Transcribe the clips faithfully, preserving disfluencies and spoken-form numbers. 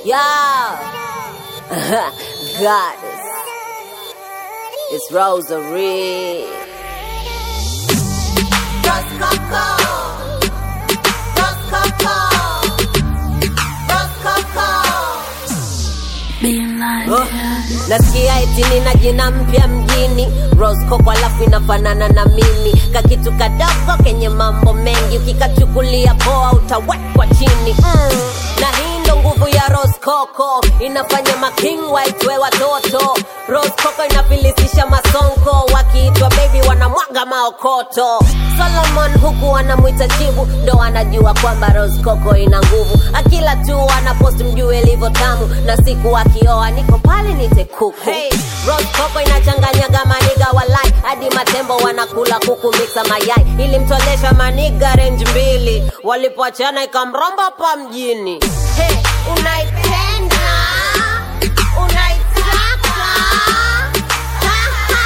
Yeah. Goddess. It's Rosary. Rose Coco. Rose Coco. Rose Coco. Being like Oh, nasikia eti nina jina mpya mjini Rose Coco alafu inafanana na mimi. Kakitu kadogo kenye mambo mengi, ukikachukulia poa utawekwa chini. mm. Na hii ndo nguvu ya Rose Coco, inafanya ma king white we watoto. Rose Coco inafilisisha masonko, wakiitwa baby wanamwaga maokoto. Solomon huku wanamuita chibu, ndo anajua kwamba Rose Coco ina nguvu. Akila tu anapost mjue ilivyo tamu, na siku akioa niko pale nite kuku. Hey, Rose Coco inachanganyaga maniga walai, hadi matembo wanakula kuku mixa mayai. Ilimtolesha maniga range mbili, walipoachana ikamromba pa mjini. Hey, unaipenda, unaitaka, haha,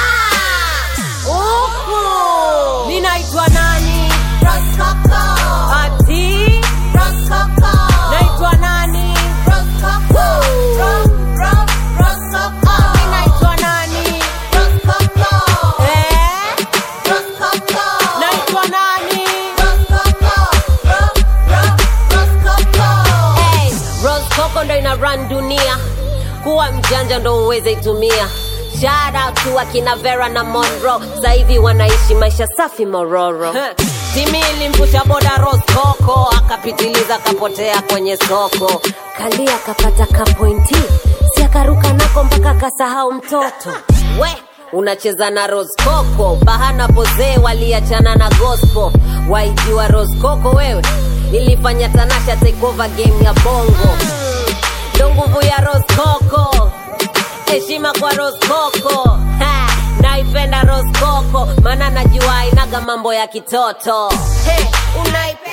Uku ninaitwa nani? Rose Coco. Ati Rose Coco. naitwa nani? Rose Coco. Rose, Rose, Rose Coco. Naitwa nani? Rose Coco. Eh? Rose Coco. Naitwa nani? Rose Coco. Rose, Rose, Rose Coco. Hey, Rose Coco ndo ina run dunia, kuwa mjanja ndo uweze itumia. Shout out to akina Vera na Monroe, sasa hivi wanaishi maisha safi Mororo. Timi ilimpusha boda Rose Coco, akapitiliza kapotea kwenye soko. Kalia kapata kapointi, si akaruka nako mpaka kasahau mtoto. We, unacheza na Rose Coco, Bahana Boze waliachana na gospel. Waijua Rose Coco wewe, ilifanya Tanasha take over game ya bongo. Ndo nguvu ya Rose Coco, heshima kwa Rose Coco. Ha, naipenda Rose Coco, maana najua inaga mambo ya kitoto. Hey, unaipenda.